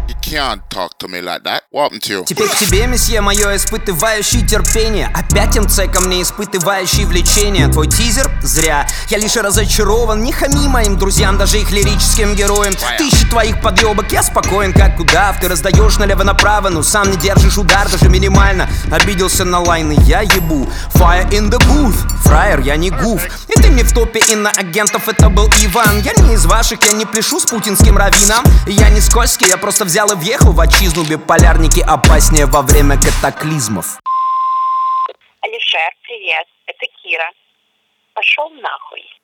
You can't talk to me like that. What happened to you? Теперь к тебе, месье, мое испытывающий терпение. Опять МЦ ко мне, испытывающий влечение. Твой тизер? Зря. Я лишь разочарован. Не хами моим друзьям, даже их лирическим героям. Тысячи твоих подъебок, я спокоен, как удав. Ты раздаешь налево-направо, но сам не держишь удар, даже минимально. Обиделся на лайны, я ебу. Fire in the booth. Фраер, я не гуф. И ты мне в топе иноагентов, это был Иван. Я не из ваших, я не пляшу с путинским раввином. Я не скользкий, я просто взял и въехал в отчизну. Биполярники опаснее во время катаклизмов. Алишер, привет, это Кира. Пошел нахуй.